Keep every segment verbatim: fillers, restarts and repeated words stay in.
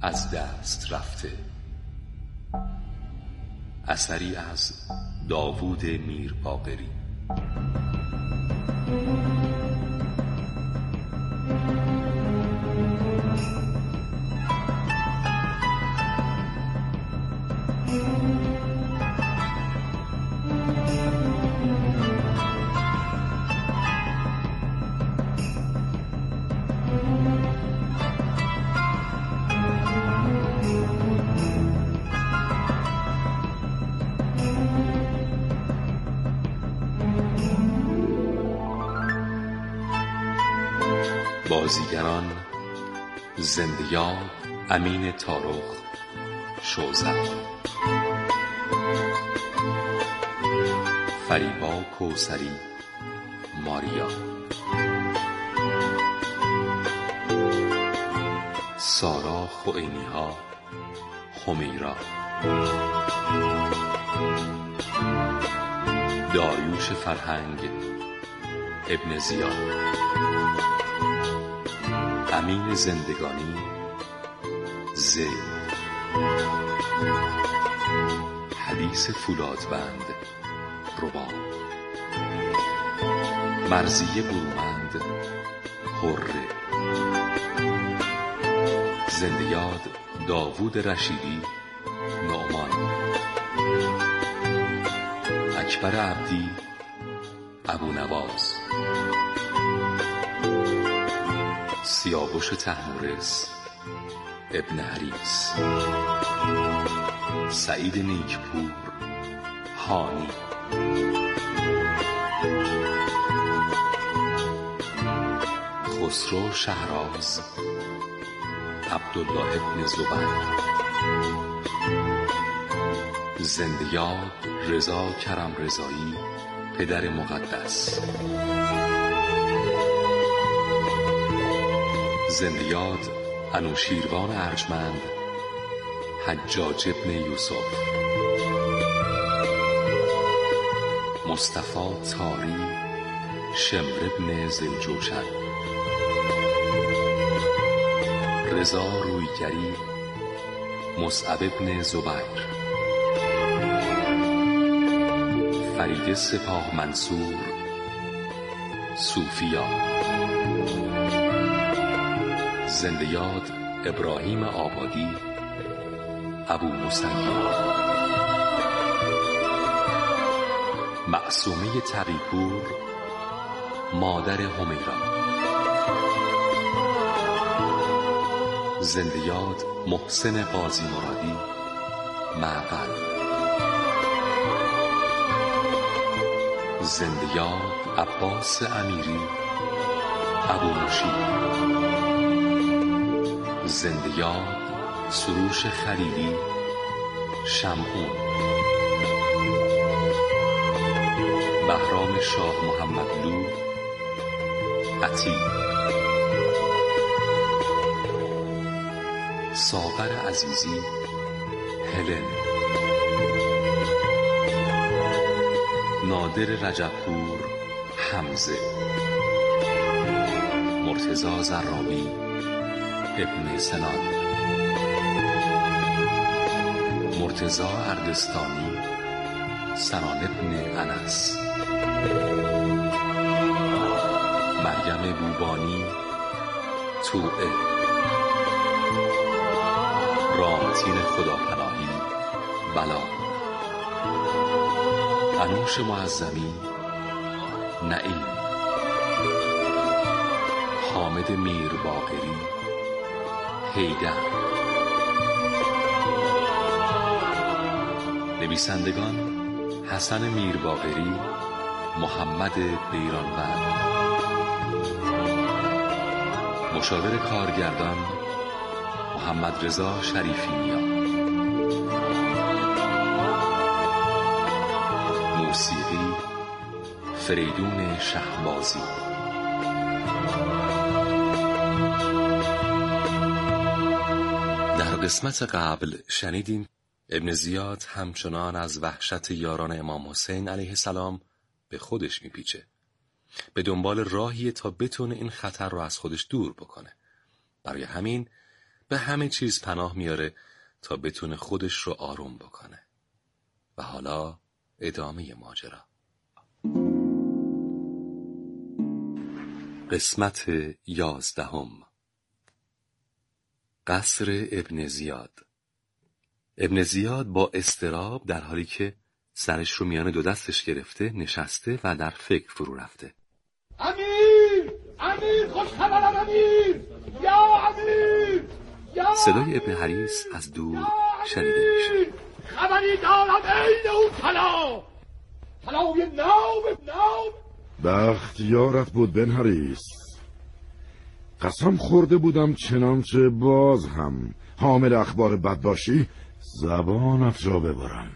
از دست رفته. اثری از داوود میرباقری. بازیگران: زنده‌یاد امین طارق شوذر، فریبا کوثری ماریا، سارا خوئینی‌ها همیرا، داریوش فرهنگ ابن زیاد، امین زندگانی زید، حدیث فولادبند رباب، مرضیه برومند حره، زنده‌یاد داوود رشیدی نعمان، اکبر عبدی ابونواز، سیاوش طهمورث ابن حریص، سعید نیکپور هانی، خسرو شهراز عبدالله ابن زبیر، زنده‌یاد رضا کرم رضایی پدر مقدس، زنده‌یاد انوشیروان ارجمند حجاج ابن یوسف، مصطفی تاری شمر ابن ذوالجوشن، رضا رویگری مصعب ابن زبیر، فرید سپاه منصور صوفیا، زنده‌یاد ابراهیم آبادی ابو مسیب، معصومه تقی‌پور مادر همیرا، زنده‌یاد محسن قاضی مرادی معقل، زنده‌یاد عباس امیری ابو مشیر، زنده‌یاد سروش خلیلی شمعون، بهرام شاه محمدلو عتیق، ساغر عزیزی هلن، نادر رجبپور حمزه، مرتضی زرامی ابن سنان، مرتضی اردستانی سنان ابن انس، مریم بوبانی توئه، رامتین خداپناهی بلا، انوش معظمی نعیم، حامد میرباقری حیدر. نویسندگان: حسن میرباقری، محمد بیرانوند. مشاور کارگردان: محمد رضا شریفی نیا. موسیقی: فریدون شهبازی. در قسمت قبل شنیدیم ابن زیاد همچنان از وحشت یاران امام حسین علیه السلام به خودش میپیچه، به دنبال راهی تا بتونه این خطر رو از خودش دور بکنه. برای همین به همه چیز پناه میاره تا بتونه خودش رو آروم بکنه. و حالا ادامه ماجرا. قسمت یازدهم. قصر ابن زیاد. ابن زیاد با اضطراب در حالی که سرش رو میان دو دستش گرفته نشسته و در فکر فرو رفته. امیر! امیر! خوش خبرم امیر! یا امیر! یا صدای ابن حریس از دور شنیده میشه. خبری دارم عین اون طلا! طلای ناب ناب! بخت یارت بود بن حریس. قسم خورده بودم چنانچه باز هم حامل اخبار بد باشی زبانت را ببرم.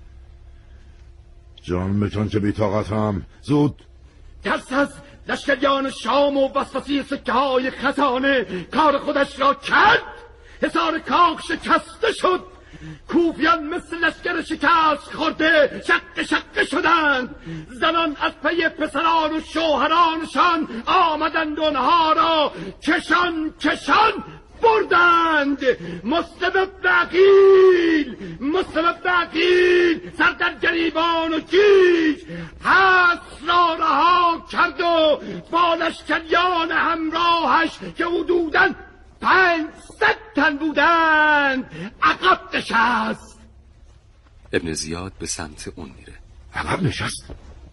جان بکن که بی‌طاقتم. زود دست از لشکریان شام و وسوسه سکه های خزانه کار خودش را کرد. حصار کاخ شکسته شد. کوفیان مثل لشکر شکست خورده شق شق شدند. زنان از پی پسران و شوهرانشان آمدند اونها را کشان کشان بردند. مسلم ابن عقیل مسلم ابن عقیل سر در گریبان و گیج حصر را رها کرد و با لشکریان همراهش که حدوداً پنجصد تن بودند عقب نشست. ابن زیاد به سمت اون میره. عقب نشست؟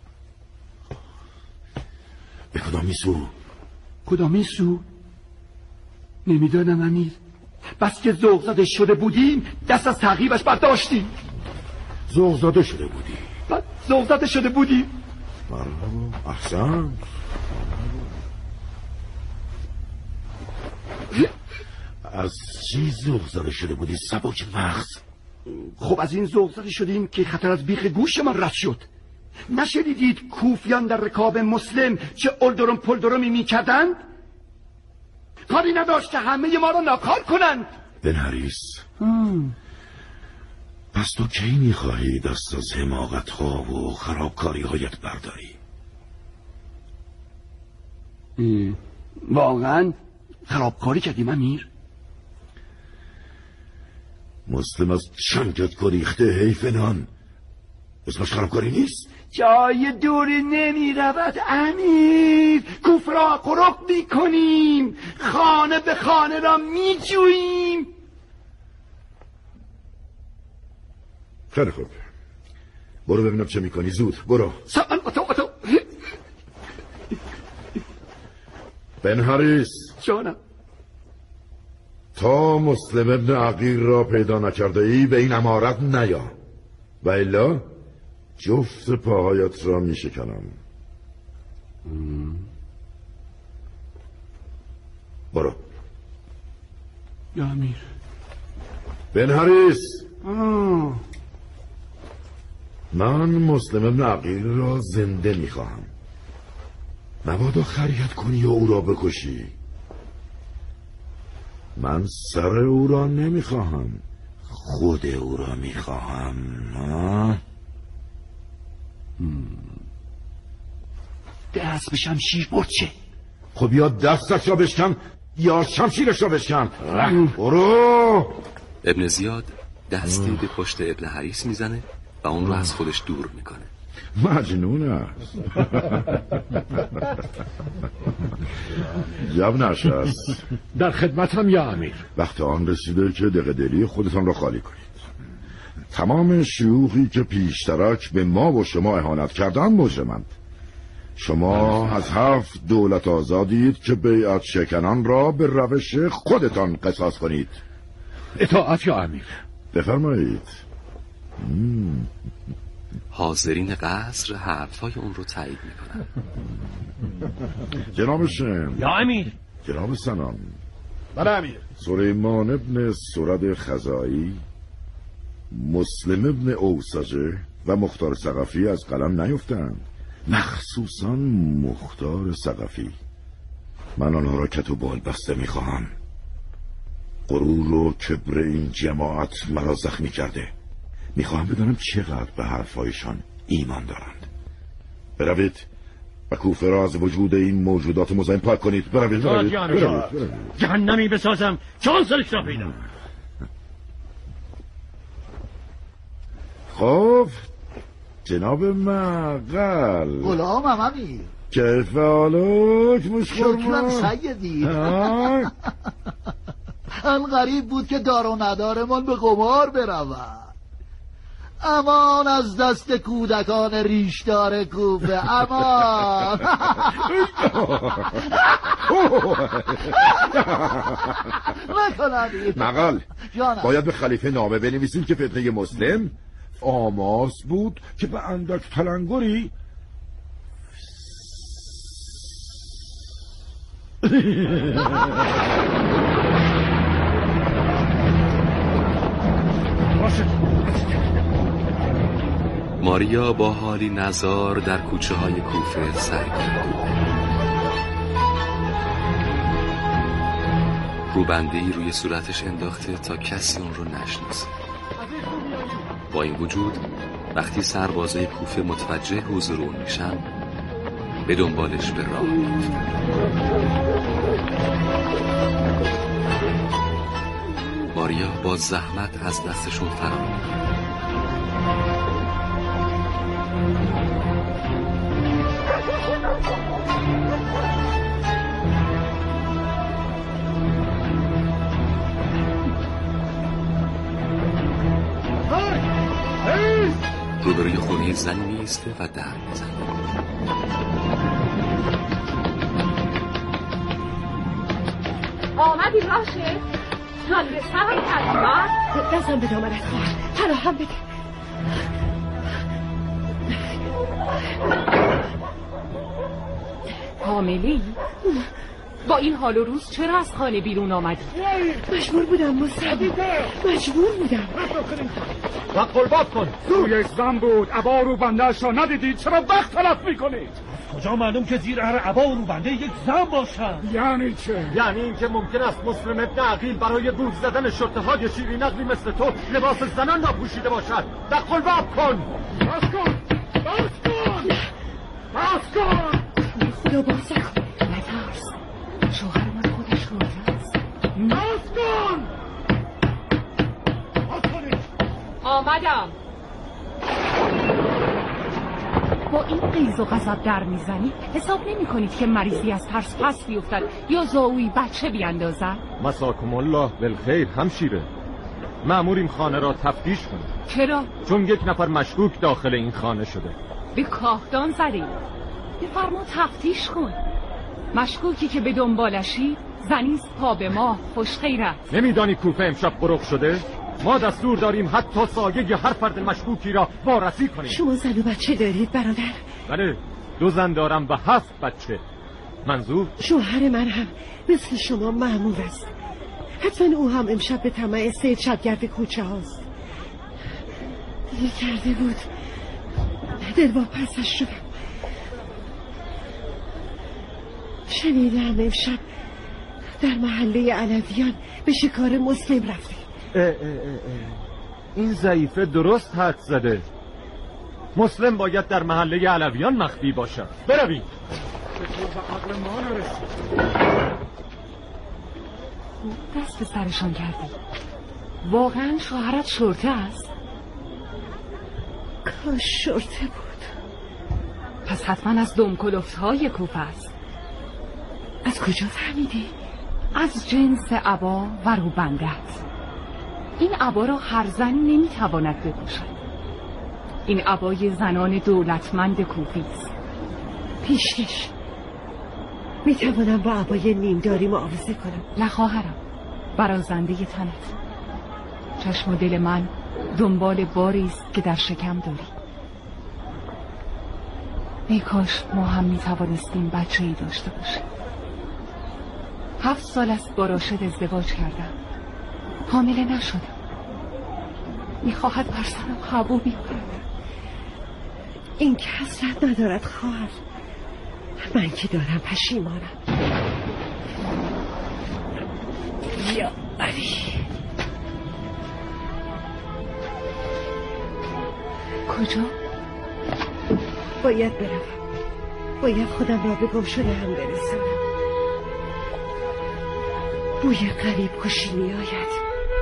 به کدامی سو؟ کدامی سو؟ نمیدانم امیر. بس که ذوق زده شده بودیم دست از تعقیبش برداشتیم. ذوق زده شده بودی؟ بس ذوق زده شده بودیم. مرحبا احسن. از چی ذوق زده شده بودی سبک مغز؟ خب از این ذوق زده شدیم که خطر از بیخ گوش من رد شد. نشنیدید کوفیان در رکاب مسلم چه اولدرم پلدرمی میکردند؟ کاری نداشت که همه ما را ناکار کنند. بن حریس پس تو کی میخواهی دست از حماقت ها و خرابکاری هایت برداری؟ واقعا خرابکاری کردیم امیر؟ مسلم از چنگت گریخته حیف نان اسمش خرابکاری نیست؟ جای دوری نمی رود امیر. کوفه را قرق می کنیم. خانه به خانه را می جوییم. خیلی خوب برو ببینم چه می کنی. زود برو. سأل اتو اتو بن حریس جانم. تا مسلم ابن عقیل را پیدا نکرده ای به این امارت نیا و الا جفت پاهایت را می شکنم. برو. یا امیر. بن حریس من مسلم ابن عقیل را زنده می خواهم. مبادا خریت کنی و او را بکشی. من سر او را نمی خواهم خود او را می خواهم. دست به شمشیر برچه. خب یا دستش را بشکن یا شمشیرش را بشکن. برو. ابن زیاد دستی به پشت ابن حریس میزنه و اون رو از خودش دور میکنه. مجنون است. جب نشست. در خدمتم یا امیر. وقت آن رسیده که دقدلی خودتان را خالی کنید. تمام شیوخی که پیشترک به ما و شما اهانت کردن مجرمند. شما از هفت دولت آزادید که بیعت شکنان را به روش خودتان قصاص کنید. اطاعت یا امیر. بفرمایید. حاضرین قصر حرفای اون رو تایید میکنن. جناب شم. یا امیر. جناب سنان. بله امیر. سلیمان ابن سرد خزایی، مسلم ابن اوسجه و مختار ثقفی از قلم نیفتند، مخصوصا مختار ثقفی. من آنها را کت و بال بسته میخواهم. غرور و کبر این جماعت مرا زخمی کرده. میخواهم بدانم چقدر به حرفایشان ایمان دارند. بروید و کوفه را از وجود این موجودات مزاحم پاک کنید. بروید بروید بروید. جهنمی بسازم چانسلش را پیدا. خب جناب مقل غلامم امیر. کیف حالک مشکرم؟ شکرم سیدی. آن غریب بود که دار و ندارمان به قمار برود. امان از دست کودکان ریشدار کوفه، امان. نکنید مقل باید به خلیفه نامه بنویسیم که فتنه مسلم آماس بود که به اندک تلنگری ماریا با حالی نزار در کوچه های کوفه سر کرد. روبنده‌ای روی صورتش انداخته تا کسی اون رو نشناسه. با این وجود وقتی سربازای کوفه متوجه حضور اون میشن به دنبالش به راه میفته. ماریا با زحمت از دستشون فرار میکنه. روبروی خونه زنی میسته و در میزنه. آمدی راشه؟ جان به سهم کردی؟ دستم به دامنت خواهد فراهم بده. حامله‌ای؟ با این حال و روز چرا از خانه بیرون آمدی؟ مجبور بودم مصطفی، مجبور بودم. وقت قلباب کن. روی زن بود، عبا رو بندهش را ندیدید؟ چرا وقت تلف میکنید؟ کجا معلوم که زیر هر عبا و رو بنده یک زن باشن؟ یعنی چه؟ یعنی این که ممکن است مسلم ابن عقیل برای بود زدن شرطه های شیری نقلی مثل تو لباس زنان را پوشیده باشد. وقت قلباب کن. باز کن باز کن باز کن. خدا باز کن. نترس، شوهر من خودش روزه است. باز کن باز کنید. آمدم. با این غیظ و غضب در میزنی حساب نمی کنید که مریضی از ترس پس بیفتد یا زاوی بچه بیاندازد؟ مساکم الله بالخیر همشیره. مأموریم خانه را تفتیش کنیم. چرا؟ چون یک نفر مشکوک داخل این خانه شده. به کاهدان زدی. بفرما تفتیش کن. مشکوکی که به دنبالشی زنیست پا به ما خوش خیرت. نمیدانی کوفه امشب قرق شده؟ ما دستور داریم حتی سایه هر فرد مشکوکی را وارسی کنیم. شما زن و بچه دارید برادر؟ بله، دو زن دارم و هفت بچه. منظور؟ شوهر من هم مثل شما مأمور است. حتما او هم امشب به طمع سید شبگرد کوچه هاست. دیگه کرده بود دل واپسش شدم. شنیدم امشب در محله علویان به شکار مسلم رفته. اه اه اه اه. این ضعیفه درست حد زده. مسلم باید در محله علویان مخفی باشد. برویم. دست به سرشان کردی. واقعا شوهرت شرطه است؟ کاش شرطه بود. پس حتما از دمکلفت های کوفه است. از کجا فهمیدی؟ از جنس عبا و روبندت. این عبا را هر زنی نمیتواند بپوشد. این عبای زنان دولتمند کوفی است. پیشکش. میتوانم با عبای نیمداری معاوضه کنم؟ نه خواهرم، برازنده تنت. چشم و دل من دنبال باری است که در شکم داری. ای کاش ما هم میتوانستیم بچه ای داشته باشیم. هفت سال است با راشد ازدواج کردم، حامله نشدم. میخواهد بر سرم حبوبی کند. این که حسرت ندارد خواهر، من که دارم پشیمانم. یا علی، کجا؟ باید بروم. باید خودم را به گم شده هم برسانم. بوی غریب کشی می آید.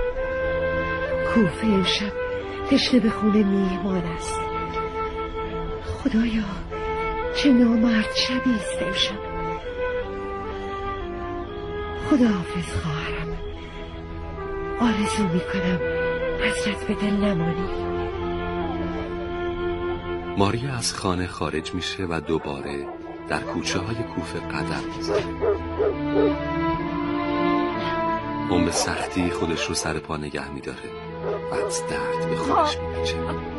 کوفه امشب تشنه به خون میهمان است. خدایا چه نامرد شبی است امشب. خداحافظ خواهرم، آرزو می کنم حسرت به دل نمانی. ماریا از خانه خارج میشه و دوباره در کوچه های کوفه قدم میزنه. اون به سختی خودش رو سر پا نگه میداره و از درد به خودش میپیچه.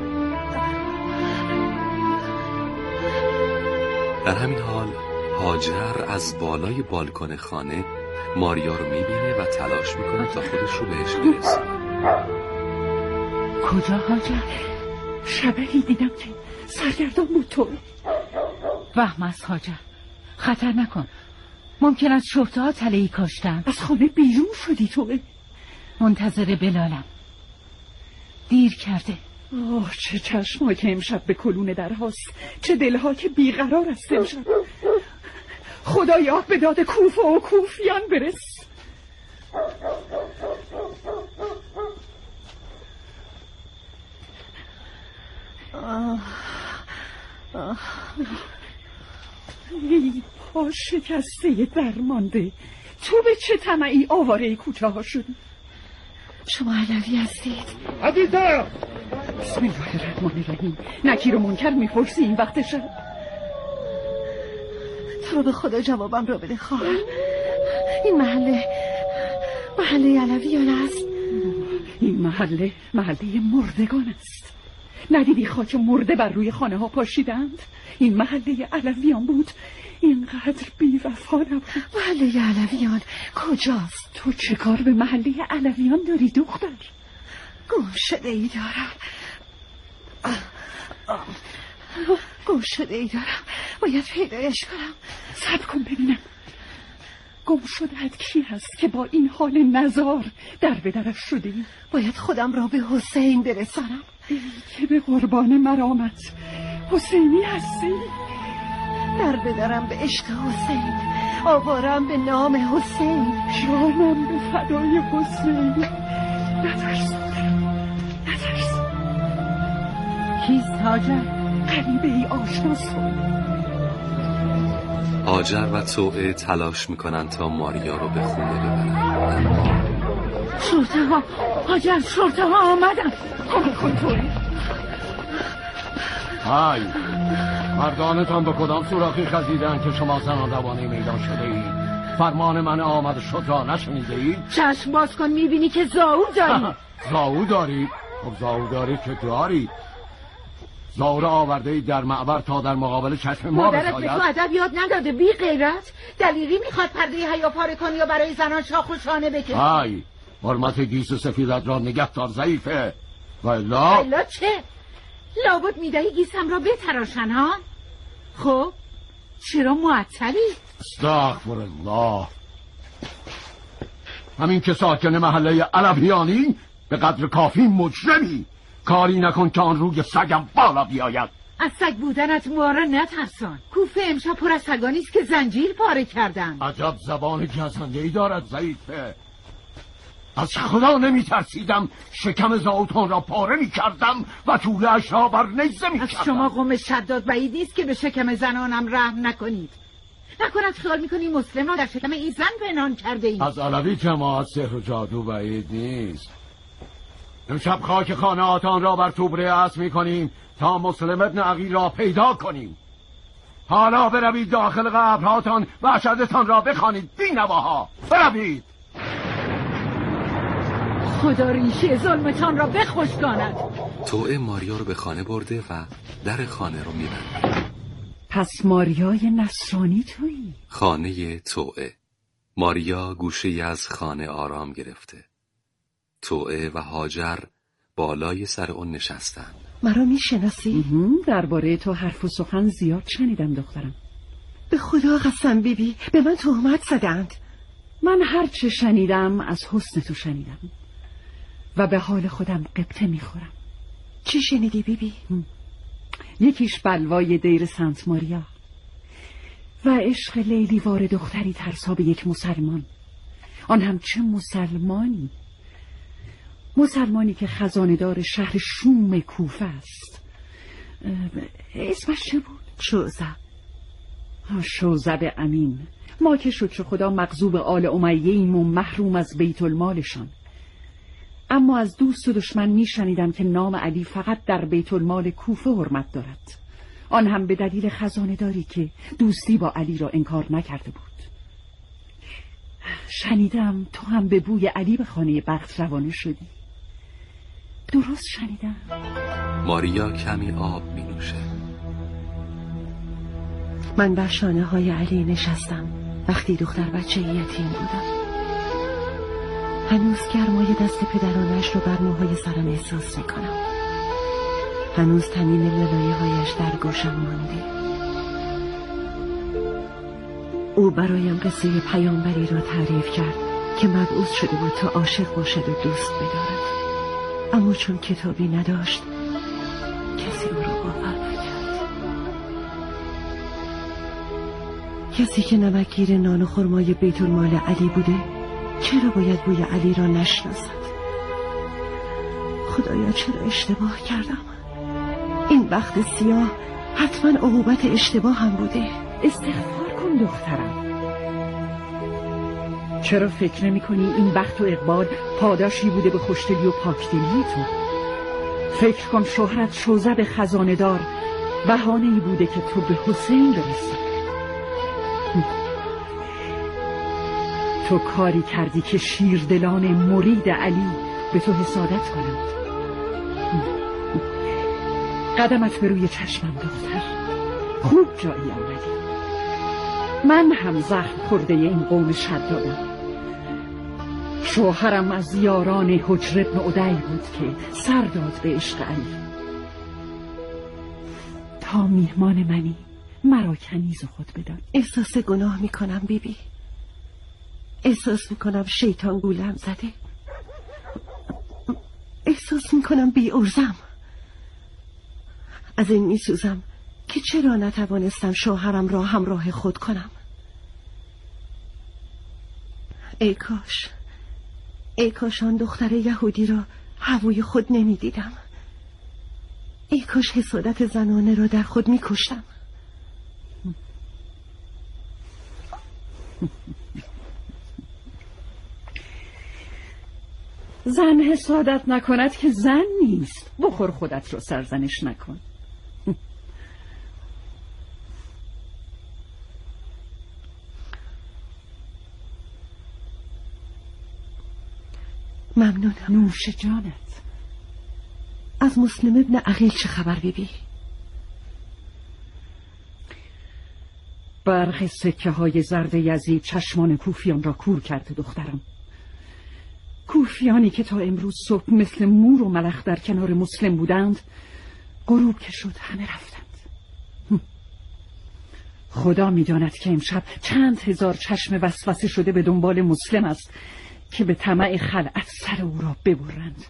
در همین حال هاجر از بالای بالکن خانه ماریا رو میبینه و تلاش میکنه تا خودش رو بهش برسه. کجا هاجر؟ شبهی دیدم که سرگردان بود تو. وهم است هاجر، خطر نکن. ممکن است شرطه ها تلهی کاشتن. از خانه بیرون شدی تو؟ منتظر بلالم، دیر کرده. آه چه چشمها که امشب به کلون در هاست، چه دلها که بیقرار است امشب. خدایا به داد کوفه و کوفیان برس. آه آه ای پا شکسته درمانده، تو به چه طمعی آواره کوچه ها شدی؟ شما علوی هستید؟ عزیزم بسم الله الرحمن الرحیم. نکیر و منکر میپرسی این وقت شب؟ تو به خدا جوابم را بده خواهر. این محله محله علویان است. این محله محله مردگان است. ندیدی خاک مرده بر روی خانه ها پاشیدند؟ این محله علویان بود، اینقدر بی وفا نبود. محله علویان کجاست؟ تو چه کار به محله علویان داری دختر؟ گم شده ای دارم گم شده ای دارم باید پیدایش کنم. صبر کن ببینم. گم شدهت کی هست که با این حال نزار در به درش شدی؟ باید خودم را به حسین برسانم. ای که به قربان مرامت حسینی هستی. در به درم به عشق حسین، آوارم به نام حسین. جانم به فدای حسین. نترس نترس. کیست هاجر؟ غریبه ای آشناس تو. هاجر و توعه تلاش میکنن تا ماریا رو به خونه ببرن. شرطه ها هاجر، شرطه ها آمدن. کمک کن توعه. های مردانتان به کدام سوراخی خزیدن که شما زنان روانه میدان شده اید؟ فرمان من آمد شد را نشنیده اید؟ چشم باز کن میبینی که زاو داری. زاو داری؟ خب زاو داری که داری. زاو را آورده اید در معبر تا در مقابل چشم ما بساید. مادرت به تو ادب یاد نداده بی غیرت؟ دلیری میخواد پرده حیا پاره کنی یا برای زنان شاخ و شانه بکشی؟ های حرمت گیس سفیدت را نگه دار ضعیفه. والا والا چه؟ لابد میدهی گیسم را بتراشن ها؟ خب چرا معطلی؟ استغفر الله. همین که ساکن محله علویانی به قدر کافی مجرمی. کاری نکن که آن روی سگم بالا بیاید. از سگ بودنت ما را نترسان. کوفه امشب پر از سگانی است که زنجیر پاره کردن. عجب زبان گزنده‌ای دارد ضعیفه. از خدا نمی ترسیدم شکم زاوتان را پاره می کردم و طوله‌اش را بر نیزه می کردم. از شما قوم شداد بعید نیست که به شکم زنانم رحم نکنید. نکند خیال میکنی مسلم را در شکم این زن پنهان کرده اید. از علوی جماعت سحر و جادو بعید نیست. امشب خاک خانه آتان را بر توبره اسب می کنیم تا مسلم ابن عقیل را پیدا کنیم. حالا بروید داخل قبرهاتان و اشهدتان را بخوانید بی نواها. بروید. خدا ریشه ظلمتان را بخشکاند. توعه ماریا رو به خانه برده و در خانه رو میبنده. پس ماریای نصرانی تویی؟ خانه توعه. ماریا گوشه‌ای از خانه آرام گرفته. توعه و هاجر بالای سر اون نشستن. مرا میشناسی؟ درباره تو حرف و سخن زیاد شنیدم دخترم. به خدا قسم بیبی به من تهمت زدند. من هر چه شنیدم از حسن تو شنیدم و به حال خودم قبطه میخورم. چی شنیدی بیبی؟ یکیش بلوای دیر سنت ماریا، و عشق لیلیوار دختری ترسا به یک مسلمان، آن هم چه مسلمانی؟ مسلمانی که خزانه‌دار شهر شوم کوفه است. اسمش چه بود؟ شوزب. شوزب امین. ما که شکر خدا مغضوب آل امیه ایم و محروم از بیت المالشان، اما از دوست و دشمن می شنیدم که نام علی فقط در بیت المال کوفه حرمت دارد، آن هم به دلیل خزانه داری که دوستی با علی را انکار نکرده بود. شنیدم تو هم به بوی علی به خانه بخت روانه شدی. درست شنیدم؟ ماریا کمی آب می نوشه. من بر شانه های علی نشستم وقتی دختر بچه یتیم بودم. هنوز گرمای دست پدرانش رو بر موهای سرم احساس میکنم. هنوز تنین لالایه هایش در گوشم مانده. او برایم قصه پیامبری را تعریف کرد که مبعوث شده بود تا عاشق باشد و دوست بدارد، اما چون کتابی نداشت کسی او را باور نکرد. کسی که نمکگیر نان و خرمای بیت المال علی بوده چرا باید بوی علی را نشناسد؟ خدایا چرا اشتباه کردم؟ این بخت سیاه حتما عقوبت اشتباه هم بوده. استغفار کن دخترم. چرا فکر نمی کنی این بخت و اقبال پاداشی بوده به خوشدلی و پاکدلی تو؟ فکر کن شهرت شوزب خزانه دار بهانه‌ای بوده که تو به حسین برسی. تو کاری کردی که شیردلان مرید علی به تو حسادت کنند. قدمت به روی چشمم دختر، خوب جایی آمدی. من هم زخم خورده این قوم شدادم. شوهرم از یاران حجر ابن عدی بود که سر داد به عشق علی. تا میهمان منی مرا کنیز خود بدان. احساس گناه میکنم بیبی. احساس میکنم شیطان گولم زده. احساس میکنم بی ارزم. از این میسوزم که چرا نتوانستم شوهرم را همراه خود کنم. ای کاش ای کاش آن دختر یهودی را هوای خود نمیدیدم. ای کاش حسادت زنانه را در خود میکشتم. زن حسادت نکند که زن نیست. بخور خودت رو سرزنش نکن. ممنونم. نوش جانت. از مسلم ابن عقیل چه خبر بیبی؟ برخ سکه های زرد یزید چشمان کوفیان را کور کرده دخترم. کوفیانی که تا امروز صبح مثل مور و ملخ در کنار مسلم بودند، غروب که شد همه رفتند. خدا می‌داند که امشب چند هزار چشم وسوسه شده به دنبال مسلم است که به طمع خلعت سر او را ببرند.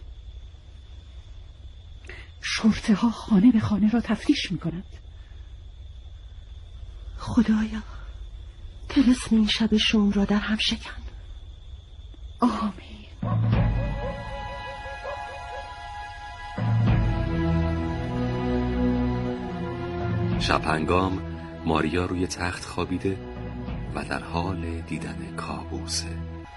شرطه ها خانه به خانه را تفتیش می‌کنند. خدایا طلسم این شب شوم را در هم شکن. آمین. شب هنگام ماریا روی تخت خوابیده و در حال دیدن کابوسه.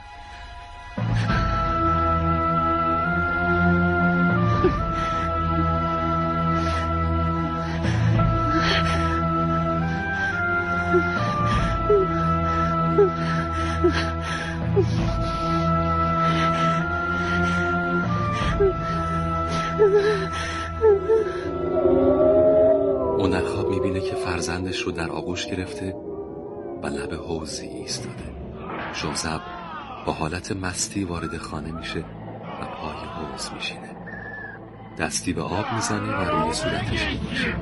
اون در خواب میبینه که فرزندش رو در آغوش گرفته و لب حوضی ایستاده. شوزب با حالت مستی وارد خانه میشه و پای حوض میشینه. دستی به آب میزنه و روی صورتش میشه.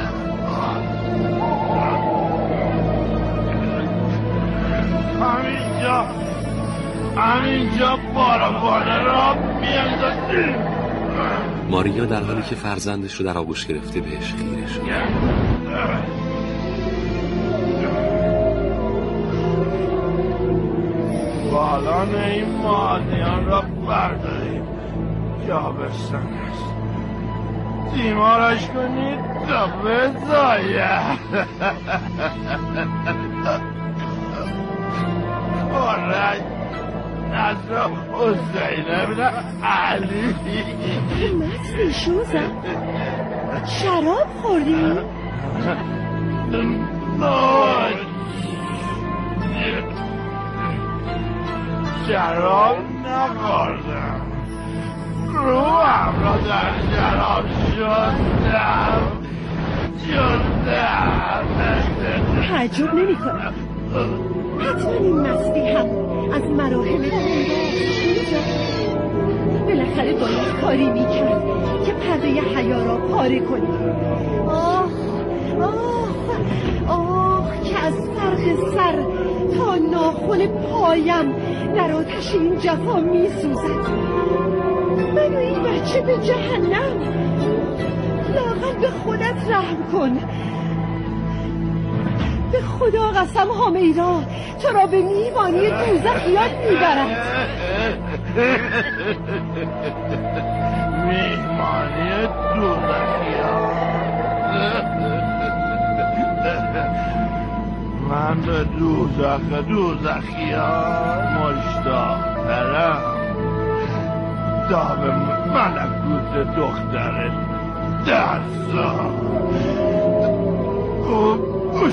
همینجا همینجا بارا را میاندازیم. ماریا در حالی که فرزندش رو در آغوش گرفته بهش خیره شد. بالان این مادیان را بردارید جا بستن است تیمارش کنید تا بزاید خورد نصر حسین ابن علی مصری شوزم شراب خوردی؟ نه شراب نخوردم روحم را در شراب شدم شدم تعجب نمی کنم حتما این مستی هم از مراحل بالاخره باید کاری می کرد که پرده حیا را پاره کنی. آه آه آه که از فرق سر تا ناخن پایم در آتش این جفا می سوزد. من و این بچه به جهنم. لااقل به خودت رحم کن. به خدا قسم همیرا تو را به میوانی دوزخیات میبرد. میهمانی دوزخیات؟ من به دوزخ دوزخیات مشتاق ترم تا به ملکوت دختر درسا. گوش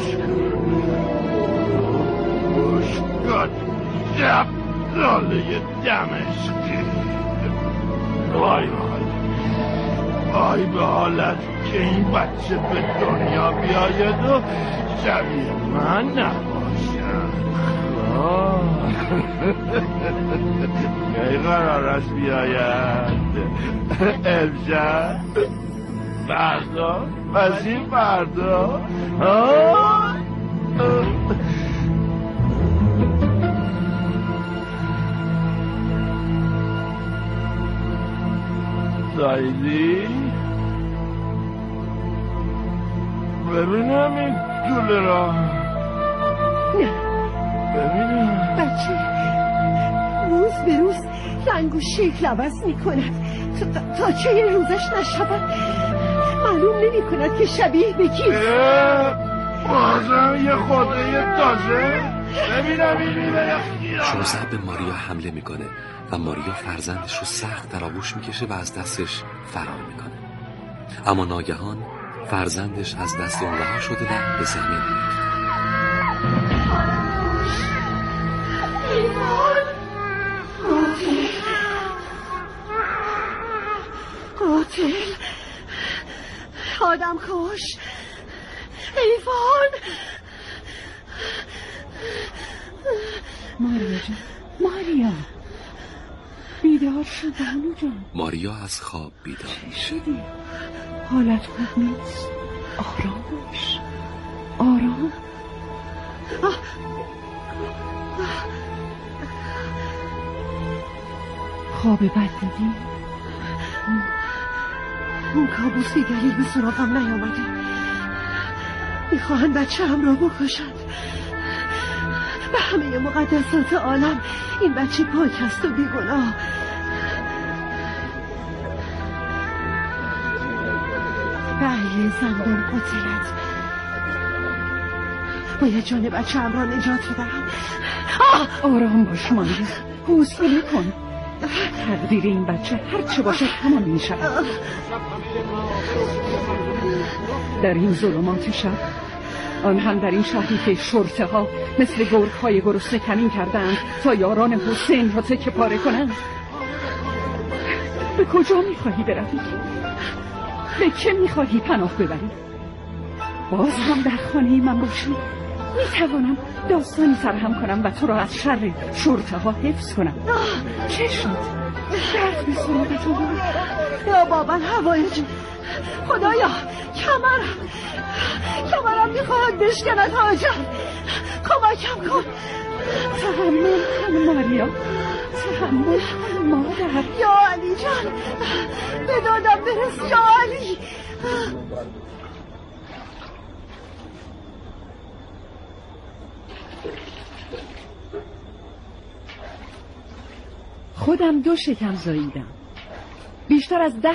گوش کن شب لاله دمشقی. وای وای وای به حالت که این بچه به دنیا بیاید و شبیه من نباشد. کی قرار است بیاید؟ امشب؟ فردا؟ پس این فردا؟ زایدی؟ ببینم این دوله را. نه ببینم بچه روز به روز رنگ و شکل عوض می کند تا, تا چه یه روزش نشود معلوم نمی کند که شبیه به کیست. بازم یه خوده تازه. ببینم این میبره خیرم. شوزر به ماریا حمله میکنه و ماریا فرزندش رو سخت در آغوش میکشه و از دستش فرار میکنه. اما ناگهان فرزندش از دست اون رها شده و به زمین میفته. قاتل آدم کش ایوان. ماریا جان ماریا بیدار شد بانو جان. ماریا از خواب بیدار شدی حالت خوب نیست. آرام باش آرام. خواب بد دیدی؟ اون کابوس بی دلیل به سراغم نیامده. میخواهن بچه هم را بکشند. به همه مقدسات عالم این بچه پاک است و بیگناه. به ای زندان قتلت باید جان بچه هم را نجات بدهم. آرام باش ماریا حوصله کن. تقدیر این بچه هر چه باشه همان می شود. در این ظلمات شب آن هم در این شهری که شرطه ها مثل گرگ های گرسنه کمین کردند تا یاران حسین را تکه پاره کنند. به کجا می خواهی بروی؟ به که می خواهی پناه ببری؟ باز هم در خانه من باشی؟ می توانم داستانی سرهم کنم و تو را از شر شرطه ها حفظ کنم. چه شد؟ درد به سراغت آورد؟ یا بابا هوایج خدایا کمرم کمرم میخواهد بشکند حاجم کمکم کن. تحمل کن ماریا تحمل کن مادر. یا علی جان به دادم برس یا علی. خودم دو شکم زاییدم. بیشتر از ده